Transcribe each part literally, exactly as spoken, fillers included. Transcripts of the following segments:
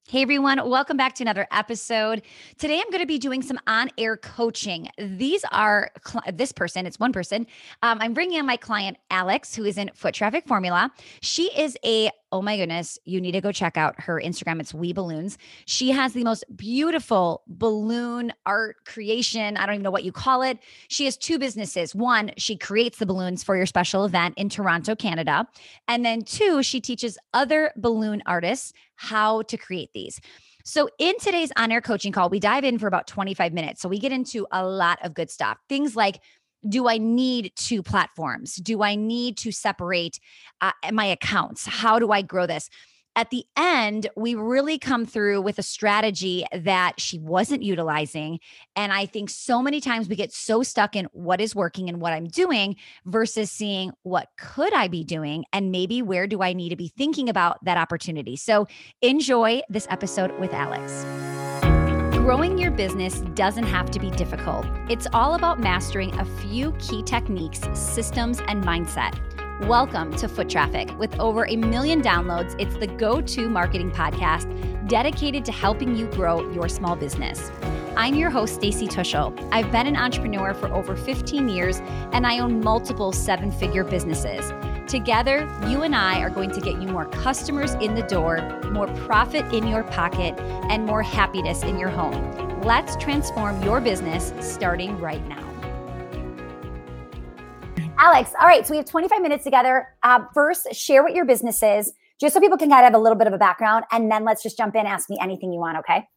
Hey everyone, welcome back to another episode. Today I'm going to be doing some on-air coaching. These are cl- this person, it's one person. Um, I'm bringing on my client Alex, who is in Foot Traffic Formula. She is a oh my goodness, you need to go check out her Instagram. It's We Balloons. She has the most beautiful balloon art creation. I don't even know what you call it. She has two businesses. One, she creates the balloons for your special event in Toronto, Canada. And then two, she teaches other balloon artists how to create these. So in today's on-air coaching call, we dive in for about twenty-five minutes. So we get into a lot of good stuff. Things like, do I need two platforms? Do I need to separate uh, my accounts? How do I grow this? At the end, we really come through with a strategy that she wasn't utilizing. And I think so many times we get so stuck in what is working and what I'm doing versus seeing what could I be doing and maybe where do I need to be thinking about that opportunity. So enjoy this episode with Alex. Growing your business doesn't have to be difficult. It's all about mastering a few key techniques, systems, and mindset. Welcome to Foot Traffic. With over a million downloads, it's the go-to marketing podcast dedicated to helping you grow your small business. I'm your host, Stacey Tuschl. I've been an entrepreneur for over fifteen years, and I own multiple seven-figure businesses. Together, you and I are going to get you more customers in the door, more profit in your pocket, and more happiness in your home. Let's transform your business starting right now. Alex, all right, so we have twenty-five minutes together. Uh, first, share what your business is, just so people can kind of have a little bit of a background, and then let's just jump in and ask me anything you want, okay?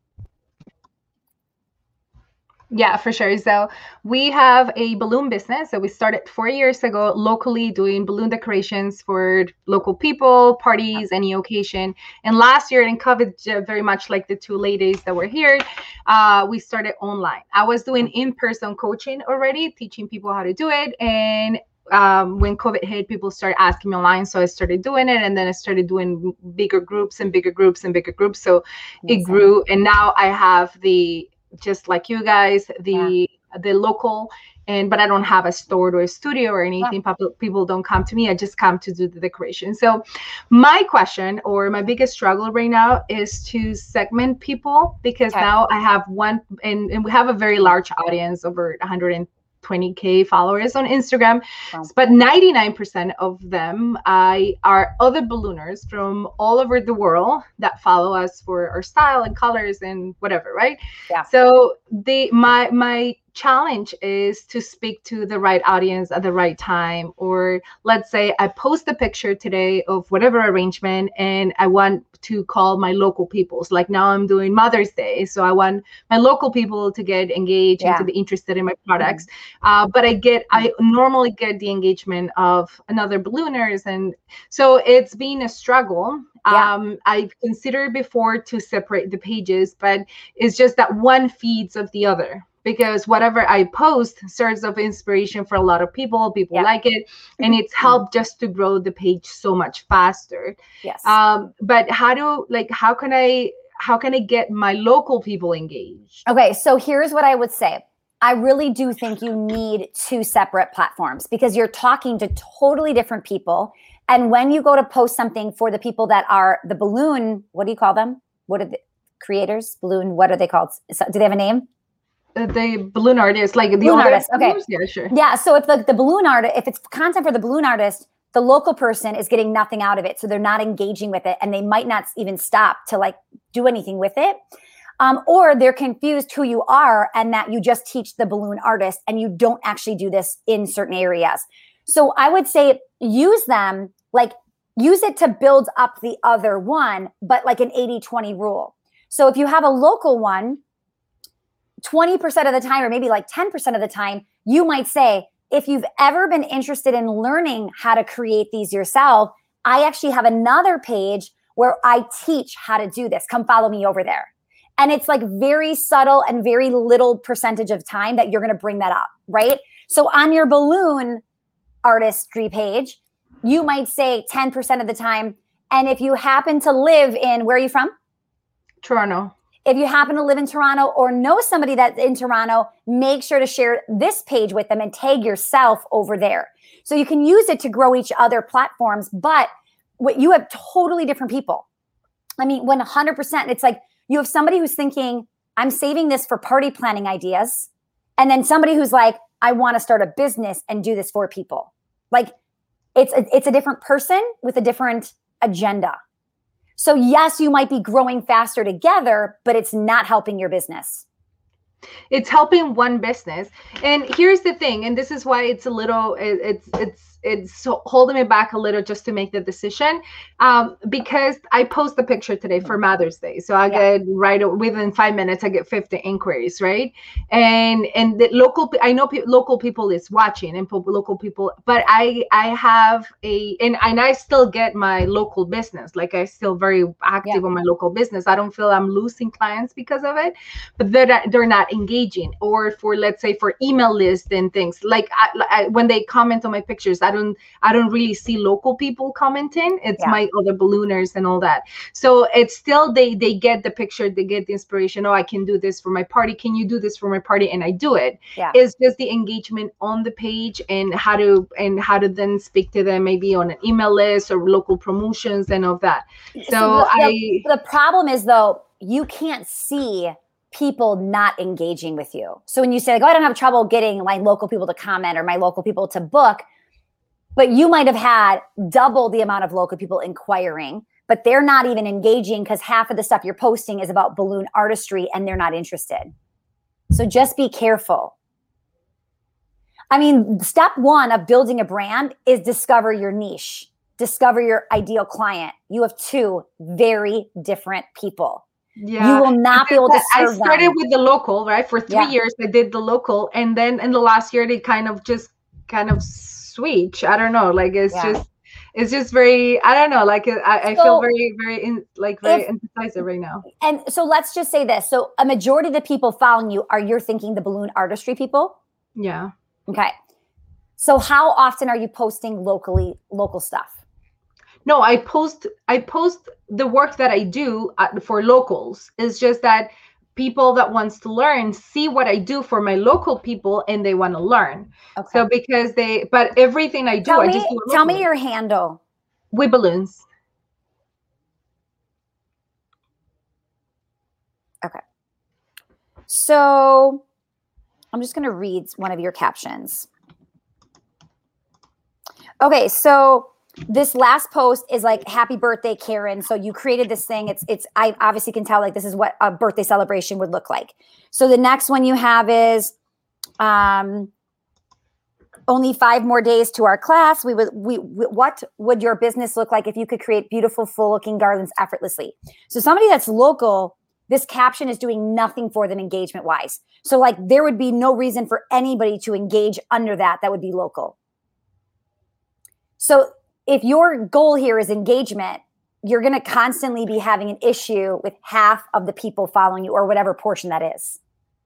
Yeah, for sure. So we have a balloon business. So we started four years ago locally doing balloon decorations for local people, parties, any occasion. And last year in COVID, very much like the two ladies that were here, uh, we started online. I was doing in-person coaching already, teaching people how to do it. And um, when COVID hit, people started asking me online. So I started doing it. And then I started doing bigger groups and bigger groups and bigger groups. So it grew. And now I have the just like you guys, the yeah. the local, and but I don't have a store or a studio or anything. Yeah. People, people don't come to me. I just come to do the decoration. So my question or my biggest struggle right now is to segment people, because okay. now I have one, and, and we have a very large audience, over one hundred twenty K followers on Instagram. Wow. But ninety-nine percent of them I are other ballooners from all over the world that follow us for our style and colors and whatever, right? Yeah. So the my my challenge is to speak to the right audience at the right time. Or let's say I post a picture today of whatever arrangement and I want to call my local people. So like now I'm doing Mother's Day. So I want my local people to get engaged yeah. and to be interested in my products. Mm-hmm. Uh, but I get, I normally get the engagement of another ballooners. And so it's been a struggle. Yeah. Um, I've considered before to separate the pages, but it's just that one feeds of the other. Because whatever I post serves of inspiration for a lot of people. People yeah. like it. And it's helped just to grow the page so much faster. Yes. Um, but how do, like, how can I, how can I get my local people engaged? Okay. So here's what I would say. I really do think you need two separate platforms because you're talking to totally different people. And when you go to post something for the people that are the balloon, what do you call them? What are the creators? Balloon, what are they called? So, do they have a name? Uh, the balloon artist, like the balloon artist. Okay. Yeah, sure. Yeah. So if the, the balloon artist, if it's content for the balloon artist, the local person is getting nothing out of it. So they're not engaging with it and they might not even stop to like do anything with it. Um, or they're confused who you are and that you just teach the balloon artist and you don't actually do this in certain areas. So I would say use them, like use it to build up the other one, but like an eighty twenty rule. So if you have a local one, twenty percent of the time, or maybe like ten percent of the time, you might say, if you've ever been interested in learning how to create these yourself, I actually have another page where I teach how to do this. Come follow me over there. And it's like very subtle and very little percentage of time that you're going to bring that up, right? So on your balloon artistry page, you might say ten percent of the time. And if you happen to live in, where are you from? Toronto. If you happen to live in Toronto or know somebody that's in Toronto, make sure to share this page with them and tag yourself over there. So you can use it to grow each other platforms, but what you have totally different people. I mean, one hundred percent. It's like you have somebody who's thinking, I'm saving this for party planning ideas. And then somebody who's like, I want to start a business and do this for people. Like it's a, it's a different person with a different agenda. So yes, you might be growing faster together, but it's not helping your business. It's helping one business. And here's the thing, and this is why it's a little, it, it's, it's, it's holding me back a little just to make the decision. Um, because I post the picture today for Mother's Day. So I yeah. get right within five minutes, I get fifty inquiries, right? And, and the local, I know pe- local people is watching and po- local people, but I, I have a, and, and I still get my local business. Like I still very active yeah. on my local business. I don't feel I'm losing clients because of it, but they're not, they're not engaging. Or for, let's say for email lists and things like I, I, when they comment on my pictures, I don't, I don't really see local people commenting. It's yeah. my other ballooners and all that. So it's still, they, they get the picture, they get the inspiration. Oh, I can do this for my party. Can you do this for my party? And I do it. Yeah. It's just the engagement on the page and how to, and how to then speak to them, maybe on an email list or local promotions and all that. So, so the, I, the, the problem is though, you can't see people not engaging with you. So when you say like, oh, I don't have trouble getting my local people to comment or my local people to book, but you might have had double the amount of local people inquiring, but they're not even engaging because half of the stuff you're posting is about balloon artistry and they're not interested. So just be careful. I mean, step one of building a brand is discover your niche, discover your ideal client. You have two very different people. Yeah. You will not be able to serve I started them. with the local, right? For three Yeah. years, I did the local. And then in the last year, they kind of just kind of switch. I don't know. Like, it's yeah. just, it's just very, I don't know. Like, I, I so feel very, very, in, like, very if, indecisive right now. And so let's just say this. So a majority of the people following you are, you're thinking the balloon artistry people? Yeah. Okay. So how often are you posting locally, local stuff? No, I post, I post the work that I do at, for locals. It's just that people that wants to learn see what I do for my local people and they want to learn. Okay. So because they, but everything I do, tell I me, just do it tell me your handle. With balloons. Okay. So I'm just going to read one of your captions. Okay. So this last post is like, happy birthday, Karen. So you created this thing. It's, it's, I obviously can tell like this is what a birthday celebration would look like. So the next one you have is, um, only five more days to our class. We would, we, we, what would your business look like if you could create beautiful, full looking garlands effortlessly? So somebody that's local, this caption is doing nothing for them engagement wise. So like there would be no reason for anybody to engage under that. That would be local. So if your goal here is engagement, you're going to constantly be having an issue with half of the people following you or whatever portion that is.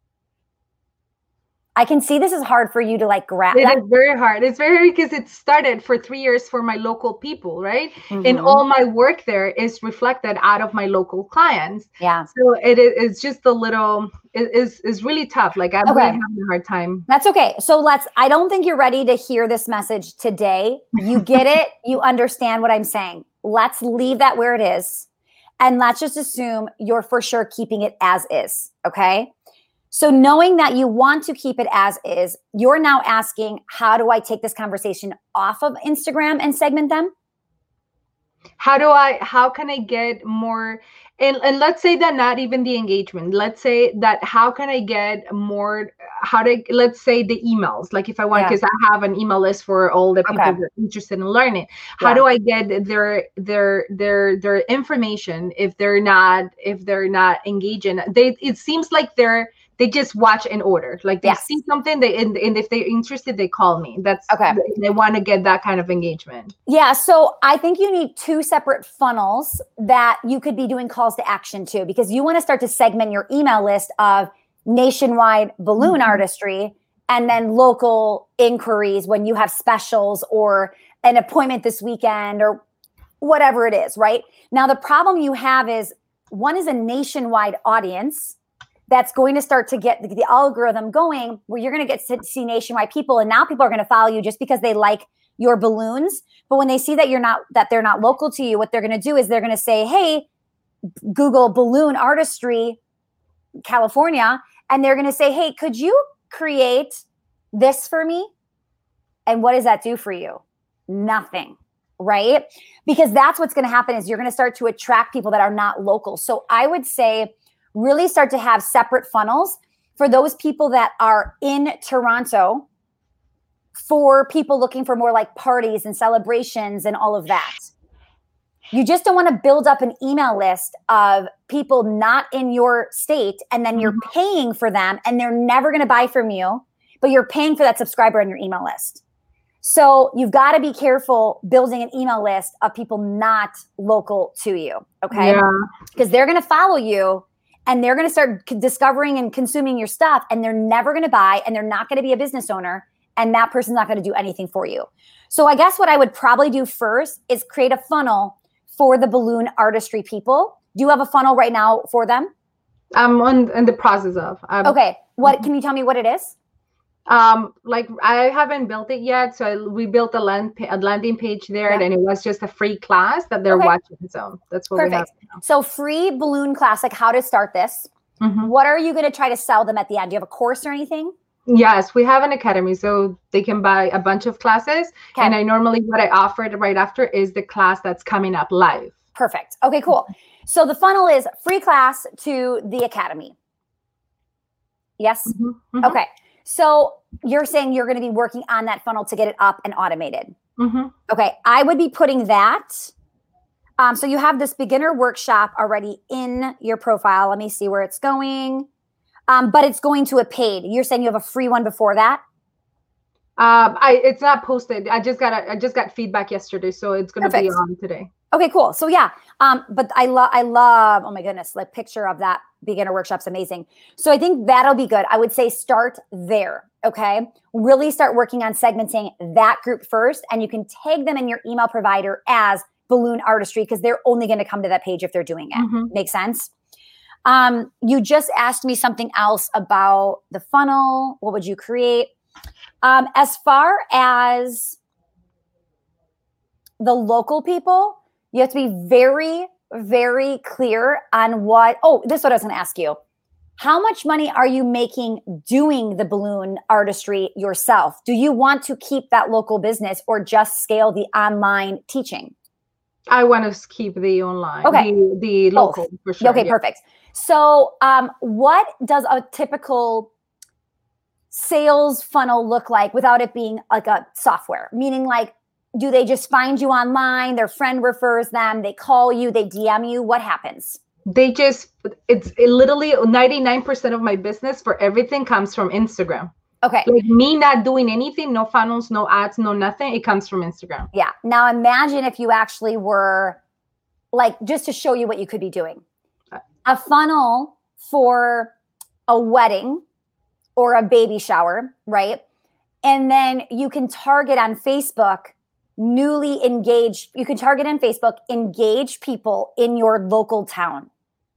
I can see this is hard for you to like grab. It is very hard. It's very hard because it started for three years for my local people, right? Mm-hmm. And all my work there is reflected out of my local clients. Yeah. So it is it's just a little, it is is really tough. Like I'm okay. really having a hard time. That's okay. So let's, I don't think you're ready to hear this message today. You get it. You understand what I'm saying. Let's leave that where it is. And let's just assume you're for sure keeping it as is. Okay. So knowing that you want to keep it as is, you're now asking, how do I take this conversation off of Instagram and segment them? How do I, how can I get more, and, and let's say that not even the engagement, let's say that how can I get more, how to, let's say the emails, like if I want, because yeah. I have an email list for all the people okay. that are interested in learning. How yeah. do I get their, their, their, their information if they're not, if they're not engaging? They, it seems like they're, they just watch and order. Like they yes. see something, they and, and if they're interested, they call me. That's okay. They want to get that kind of engagement. Yeah. So I think you need two separate funnels that you could be doing calls to action to, because you want to start to segment your email list of nationwide balloon mm-hmm. artistry and then local inquiries when you have specials or an appointment this weekend or whatever it is, right? Now, the problem you have is one is a nationwide audience that's going to start to get the, the algorithm going where you're going to get to see nationwide people. And now people are going to follow you just because they like your balloons. But when they see that you're not, that they're not local to you, what they're going to do is they're going to say, hey, Google balloon artistry, California, and they're going to say, hey, could you create this for me? And what does that do for you? Nothing, right? Because that's what's going to happen is you're going to start to attract people that are not local. So I would say really start to have separate funnels for those people that are in Toronto, for people looking for more like parties and celebrations and all of that. You just don't want to build up an email list of people not in your state, and then you're paying for them and they're never going to buy from you, but you're paying for that subscriber on your email list. So you've got to be careful building an email list of people not local to you, okay? Yeah. Because they're going to follow you and they're going to start discovering and consuming your stuff, and they're never going to buy, and they're not going to be a business owner, and that person's not going to do anything for you. So I guess what I would probably do first is create a funnel for the balloon artistry people. Do you have a funnel right now for them? I'm on in the process of. Um, Okay. What can you tell me what it is? Um, like I haven't built it yet, so I, we built a land a landing page there, Yeah. and it was just a free class that they're Okay. watching. So that's what we have. Perfect. So free balloon class, like how to start this. Mhm. What are you going to try to sell them at the end? Do you have a course or anything? Yes, we have an academy, so they can buy a bunch of classes. Okay. And I normally what I offered right after is the class that's coming up live. Perfect. Okay, cool. So the funnel is free class to the academy. Yes? Mhm, mhm, Okay. So you're saying you're going to be working on that funnel to get it up and automated. mhm. Okay. I would be putting that. Um, so you have this beginner workshop already in your profile. Let me see where it's going. Um, but it's going to a paid. You're saying you have a free one before that? Um, I it's not posted. I just got a, I just got feedback yesterday, so it's gonna be Perfect. on today. Okay, cool. So yeah, um, but I love, I love, oh my goodness, the picture of that beginner workshop's amazing. So I think that'll be good. I would say start there, okay? Really start working on segmenting that group first, and you can tag them in your email provider as balloon artistry because they're only going to come to that page if they're doing it. Mhm. Make sense? Um, you just asked me something else about the funnel. What would you create? Um, as far as the local people, you have to be very, very clear on what, oh, this is what I was going to ask you. How much money are you making doing the balloon artistry yourself? Do you want to keep that local business or just scale the online teaching? I want to keep the online, Okay. the, the Both. local for sure. Okay, yeah. perfect. So um, what does a typical sales funnel look like without it being like a software? Meaning like, do they just find you online? Their friend refers them. They call you. They D M you. What happens? They just, it's it literally ninety-nine percent of my business for everything comes from Instagram. Okay. Like me not doing anything, no funnels, no ads, no nothing. It comes from Instagram. Yeah. Now imagine if you actually were like, just to show you what you could be doing, a funnel for a wedding or a baby shower, right? And then you can target on Facebook newly engaged, you can target on Facebook, engage people in your local town.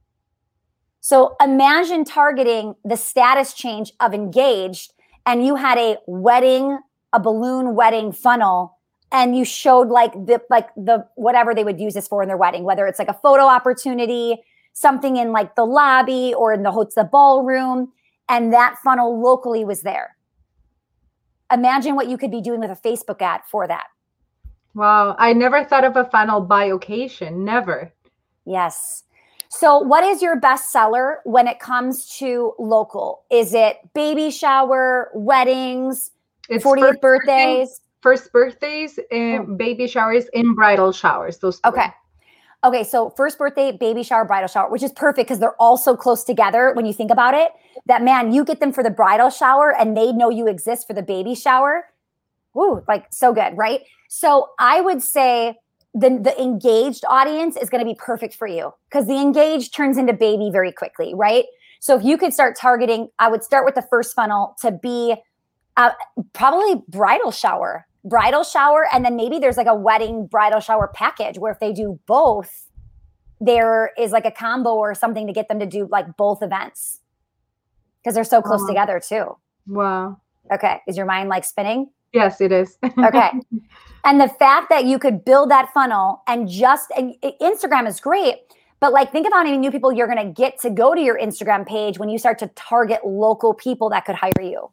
So imagine targeting the status change of engaged, and you had a wedding, a balloon wedding funnel, and you showed like the, like the, whatever they would use this for in their wedding, whether it's like a photo opportunity, something in like the lobby or in the hotel ballroom, and that funnel locally was there. Imagine what you could be doing with a Facebook ad for that. Wow. I never thought of a funnel by occasion. Never. Yes. So what is your best seller when it comes to local? Is it baby shower, weddings, It's fortieth first birthdays? First birthdays, and baby showers, and bridal showers. Those three. Okay. Okay. So first birthday, baby shower, bridal shower, which is perfect because they're all so close together when you think about it, that man, you get them for the bridal shower and they know you exist for the baby shower. Woo, like so good, right? So I would say the, the engaged audience is going to be perfect for you because the engaged turns into baby very quickly, right? So if you could start targeting, I would start with the first funnel to be uh, probably bridal shower, bridal shower. And then maybe there's like a wedding bridal shower package where if they do both, there is like a combo or something to get them to do like both events because they're so close Wow. together too. Wow. Okay. Is your mind like spinning? Yes, it is. Okay. And the fact that you could build that funnel and just, and Instagram is great, But like, think of how many new people you're going to get to go to your Instagram page when you start to target local people that could hire you.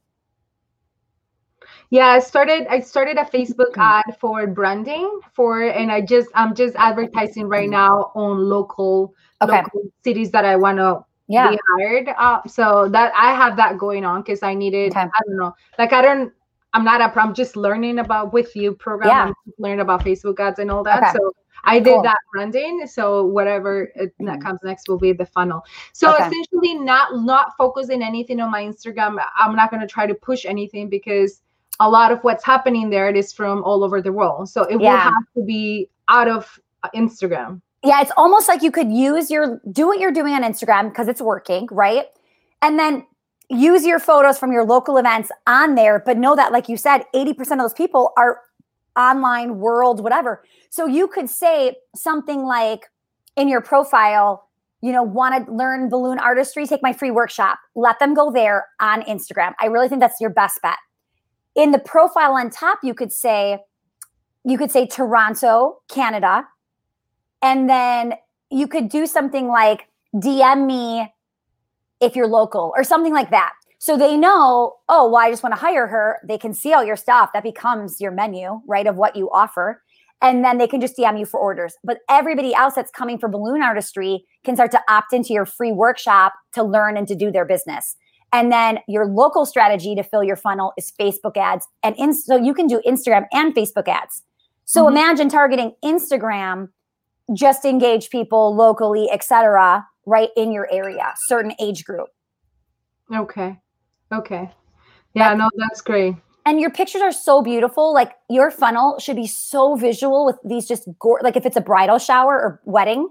Yeah, I started I started a Facebook ad for branding for, and I just I'm just advertising right now on local Okay. local cities that I want to Yeah. be hired. Uh, so that I have that going on because I needed, Okay. I don't know, like I don't, I'm not a, I'm just learning about with you program. Yeah. I'm just learning about Facebook ads and all that. Okay. So I did Cool. that branding. So whatever it, that comes next will be the funnel. So Okay. essentially not, not focusing anything on my Instagram. I'm not going to try to push anything because a lot of what's happening there is from all over the world. So it will Yeah. have to be out of Instagram. Yeah, it's almost like you could use your, do what you're doing on Instagram because it's working, right? And then use your photos from your local events on there, but know that, like you said, eighty percent of those people are online, world, whatever. So you could say something like in your profile, you know, want to learn balloon artistry, take my free workshop. Let them go there on Instagram. I really think that's your best bet. In the profile on top, you could say, you could say Toronto, Canada. And then you could do something like D M me if you're local or something like that. So they know, oh, well, I just want to hire her. They can see all your stuff. That becomes your menu, right, of what you offer. And then they can just D M you for orders. But everybody else that's coming for balloon artistry can start to opt into your free workshop to learn and to do their business. And then your local strategy to fill your funnel is Facebook ads. And in, so you can do Instagram and Facebook ads. So mm-hmm. imagine targeting Instagram, just engage people locally, et cetera, right in your area, certain age group. Okay. Okay. Yeah, Like, no, that's great. And your pictures are so beautiful. Like your funnel should be so visual with these just gore, like if it's a bridal shower or wedding,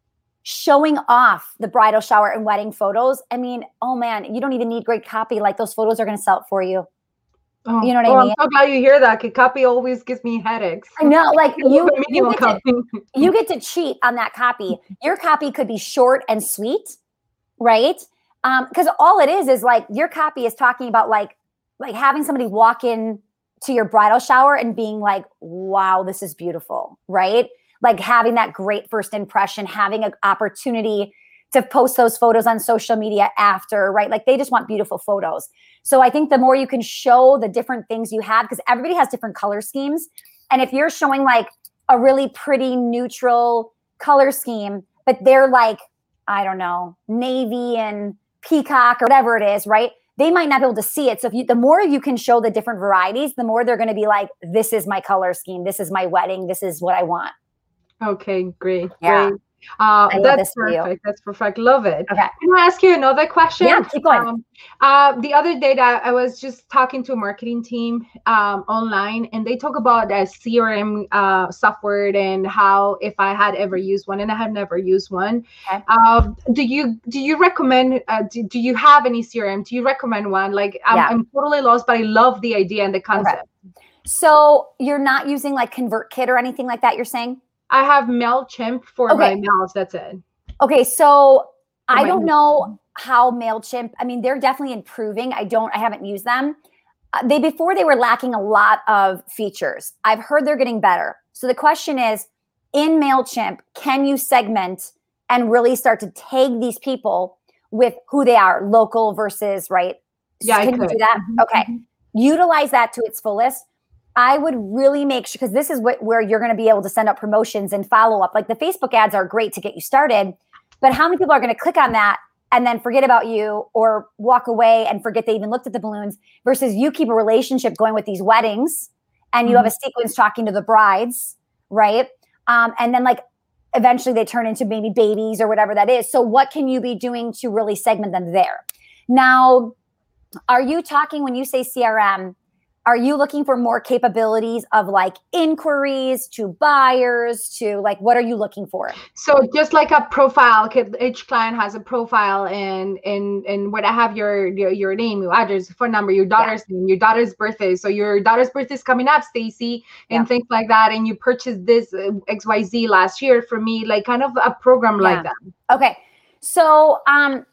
showing off the bridal shower and wedding photos. I mean, oh man, you don't even need great copy. Like those photos are going to sell it for you. Oh, you know what oh, I mean? I'm so glad you hear that. Cause copy always gives me headaches. I know, like you, you, get copy. to, you get to cheat on that copy. Your copy could be short and sweet, right? Um, because all it is is like your copy is talking about like like having somebody walk in to your bridal shower and being like, wow, this is beautiful, right? Like having that great first impression, having an opportunity to post those photos on social media after, right? Like they just want beautiful photos. So I think the more you can show the different things you have, because everybody has different color schemes. And if you're showing like a really pretty neutral color scheme, but they're like, I don't know, navy and peacock or whatever it is, right? They might not be able to see it. So if you, the more you can show the different varieties, the more they're going to be like, this is my color scheme. This is my wedding. This is what I want. Okay, great. Yeah. Great. Uh, I love that's this for you. perfect. That's perfect. Love it. Okay. Can I ask you another question? Yeah, keep going. Um, uh, the other day that I was just talking to a marketing team um, online, and they talk about a C R M uh, software and how if I had ever used one, and I have never used one. Okay. Uh, do you do you recommend? Uh, do, do you have any C R M? Do you recommend one? Like I'm, Yeah. I'm totally lost, but I love the idea and the concept. Okay. So you're not using like ConvertKit or anything like that, you're saying? I have MailChimp for Okay. my mails. That's it. Okay, so For I my don't email. know how MailChimp, I mean, they're definitely improving. I don't, I haven't used them. Uh, they, before they were lacking a lot of features. I've heard they're getting better. So the question is, in MailChimp, can you segment and really start to tag these people with who they are, local versus, right? Yeah, I Can you could. do that? Mhm, Okay. mhm. Utilize that to its fullest. I would really make sure, because this is what, where you're going to be able to send out promotions and follow up. Like the Facebook ads are great to get you started, but how many people are going to click on that and then forget about you or walk away and forget they even looked at the balloons versus you keep a relationship going with these weddings and you Mhm. have a sequence talking to the brides, right? Um, and then like eventually they turn into maybe babies or whatever that is. So what can you be doing to really segment them there? Now, are you talking when you say C R M, are you looking for more capabilities of like inquiries to buyers to like, what are you looking for? So just like a profile, 'cause each client has a profile, and and and where I have your your, your name, your address, phone number, your daughter's name, your daughter's birthday. So your daughter's birthday is coming up, Stacy, and Yeah. things like that. And you purchased this uh, X Y Z last year for me, like kind of a program Yeah. like that. Okay. So, um,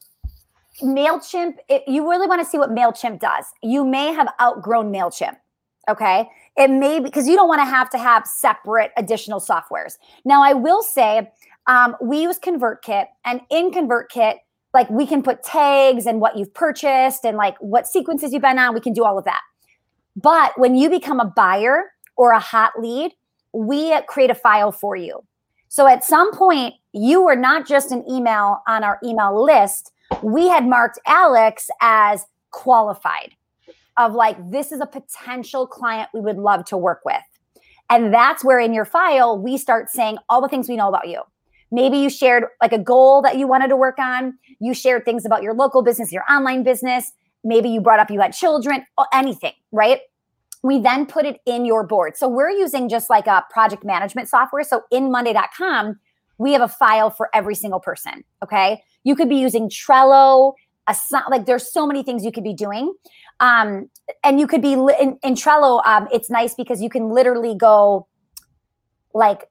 MailChimp, it, you really want to see what MailChimp does. You may have outgrown MailChimp. Okay. It may be because you don't want to have to have separate additional softwares. Now, I will say Um, we use ConvertKit, and in ConvertKit, like we can put tags and what you've purchased and like what sequences you've been on. We can do all of that. But when you become a buyer or a hot lead, we create a file for you. So at some point, you were not just an email on our email list. We had marked Alex as qualified, of like, this is a potential client we would love to work with. And that's where in your file, we start saying all the things we know about you. Maybe you shared like a goal that you wanted to work on. You shared things about your local business, your online business. Maybe you brought up you had children, or anything, right? We then put it in your board. So we're using just like a project management software. So in Monday dot com, we have a file for every single person, okay? You could be using Trello, a, like there's so many things you could be doing. Um, and you could be li- in, in Trello, um, it's nice because you can literally go like,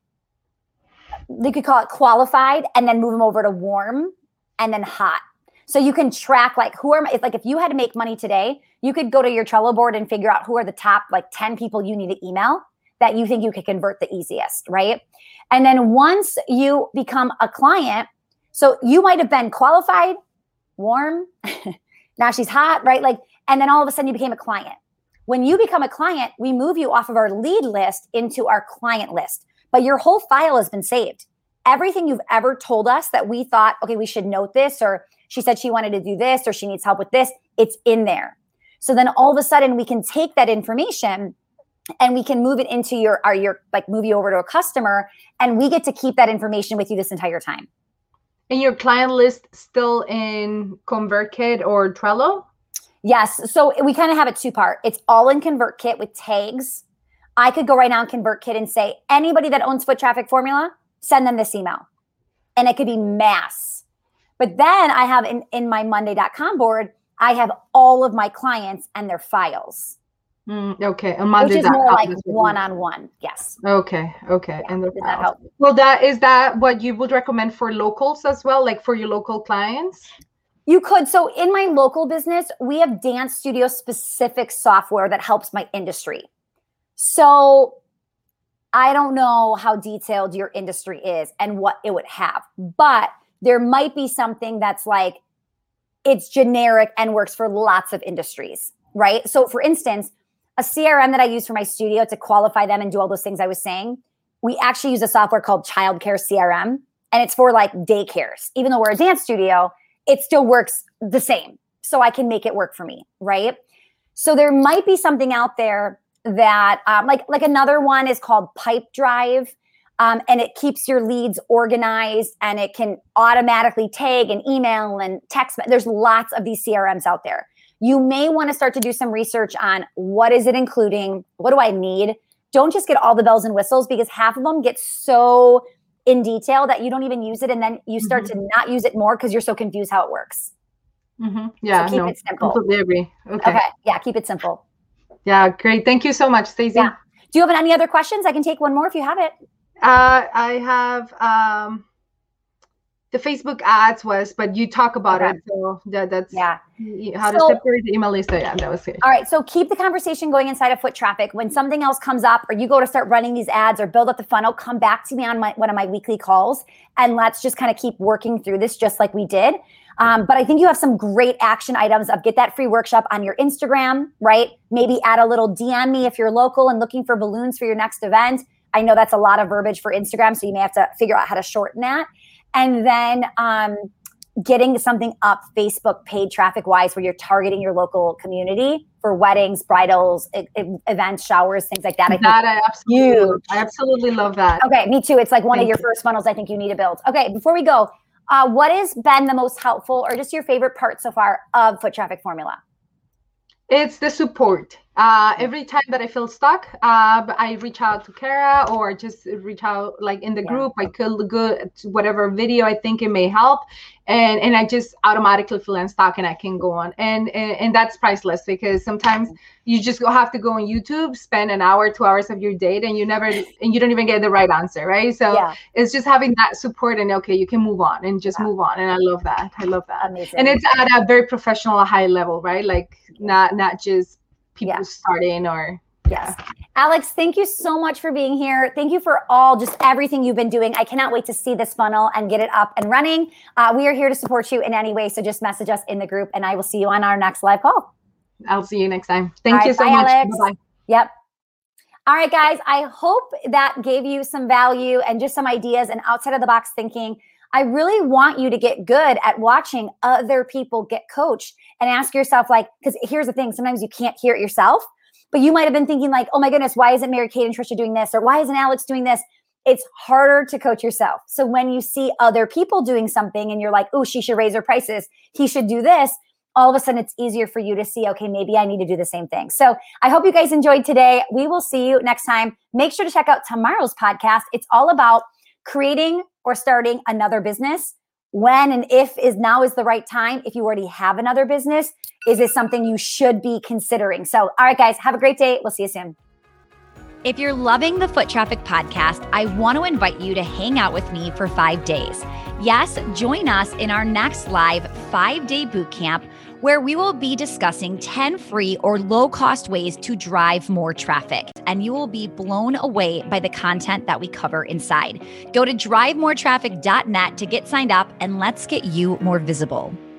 you could call it qualified and then move them over to warm and then hot. So you can track like who are, it's like if you had to make money today, you could go to your Trello board and figure out who are the top like ten people you need to email that you think you could convert the easiest, right? And then once you become a client, so you might have been qualified, warm, now she's hot, right? Like, and then all of a sudden you became a client. When you become a client, we move you off of our lead list into our client list, but your whole file has been saved. Everything you've ever told us that we thought, okay, we should note this, or she said she wanted to do this, or she needs help with this, it's in there. So then all of a sudden we can take that information and we can move it into your, our, your, like move you over to a customer, and we get to keep that information with you this entire time. And your client list still in ConvertKit or Trello? Yes. So we kind of have it two part. It's all in ConvertKit with tags. I could go right now in ConvertKit and say, anybody that owns Foot Traffic Formula, send them this email. And it could be mass. But then I have in, in my Monday dot com board, I have all of my clients and their files. Mm, okay. On Monday which is more like one-on-one. Yes. Okay. Okay. Yeah. And the Did that help? Well, that is that what you would recommend for locals as well, like for your local clients? You could. So in my local business, we have Dance Studio specific software that helps my industry. So I don't know how detailed your industry is and what it would have, but there might be something that's like, it's generic and works for lots of industries, right? So for instance, a C R M that I use for my studio to qualify them and do all those things I was saying, we actually use a software called Childcare C R M, and it's for like daycares. Even though we're a dance studio, it still works the same. So I can make it work for me, right? So there might be something out there that um, like, like another one is called Pipedrive. Um, and it keeps your leads organized, and it can automatically tag and email and text. There's lots of these C R Ms out there. You may want to start to do some research on what is it including? What do I need? Don't just get all the bells and whistles, because half of them get so in detail that you don't even use it. And then you start mm-hmm. to not use it more because you're so confused how it works. Mm-hmm. Yeah, so keep no, it simple. Completely agree. Okay. Okay. Yeah, keep it simple. Yeah, great. Thank you so much, Stacey. Yeah. Do you have any other questions? I can take one more if you have it. Uh, I have um, the Facebook ads was, but you talk about okay. it. So that, that's yeah. how so, to separate the email list. So yeah, that was it. All right. So keep the conversation going inside of Foot Traffic. When something else comes up, or you go to start running these ads or build up the funnel, come back to me on my, one of my weekly calls, and let's just kind of keep working through this just like we did. Um, but I think you have some great action items of get that free workshop on your Instagram, right? Maybe add a little D M me if you're local and looking for balloons for your next event. I know that's a lot of verbiage for Instagram, so you may have to figure out how to shorten that. And then um, getting something up Facebook paid traffic wise, where you're targeting your local community for weddings, bridals, e- e- events, showers, things like that. I that think I absolutely, huge. I absolutely love that. Okay, me too. It's like one Thank of your you. first funnels I think you need to build. Okay, before we go, uh, what has been the most helpful or just your favorite part so far of Foot Traffic Formula? It's the support. Uh, every time that I feel stuck, uh, I reach out to Kara, or just reach out like in the Yeah. group. I could go to whatever video I think it may help, and and I just automatically feel unstuck and I can go on. And and, and that's priceless, because sometimes you just go, have to go on YouTube, spend an hour, two hours of your day, and you never and you don't even get the right answer, right? So Yeah. it's just having that support, and okay, you can move on and just Yeah. move on. And I love that. I love that. Amazing. And it's at a very professional, high level, right? Like not not just people Yeah. starting or Yes. Alex, thank you so much for being here. Thank you for all, just everything you've been doing. I cannot wait to see this funnel and get it up and running. Uh, we are here to support you in any way. So just message us in the group and I will see you on our next live call. I'll see you next time. Thank right, you so bye, much. Alex. Bye-bye. Yep. All right, guys, I hope that gave you some value and just some ideas and outside of the box thinking. I really want you to get good at watching other people get coached and ask yourself, like, because here's the thing, sometimes you can't hear it yourself. But you might have been thinking like, oh my goodness, why isn't Mary Kate and Trisha doing this? Or why isn't Alex doing this? It's harder to coach yourself. So when you see other people doing something and you're like, oh, she should raise her prices, he should do this, all of a sudden it's easier for you to see, okay, maybe I need to do the same thing. So I hope you guys enjoyed today. We will see you next time. Make sure to check out tomorrow's podcast. It's all about creating or starting another business. When and if is now is the right time. If you already have another business, is this something you should be considering? So, all right, guys, have a great day. We'll see you soon. If you're loving the Foot Traffic Podcast, I want to invite you to hang out with me for five days. Yes, join us in our next live five-day boot camp where we will be discussing ten free or low-cost ways to drive more traffic. And you will be blown away by the content that we cover inside. Go to drive more traffic dot net to get signed up and let's get you more visible.